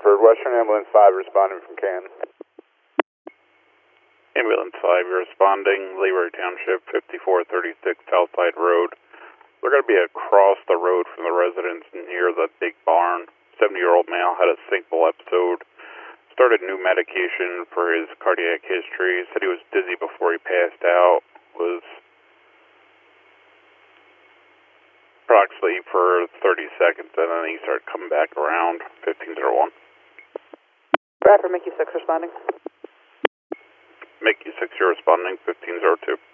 Sanford, Western Ambulance 5 responding from Canton. Ambulance 5, you're responding, Leroy Township, 5436 Southside Road. They're going to be across the road from the residence near the big barn. 70-year-old male had a single episode. Started new medication for his cardiac history. Said he was dizzy before he passed out. Was approximately for 30 seconds, and then he started coming back around. 1501. Bradford, Mickey 6 responding. Mickey 6, you're responding. 1502.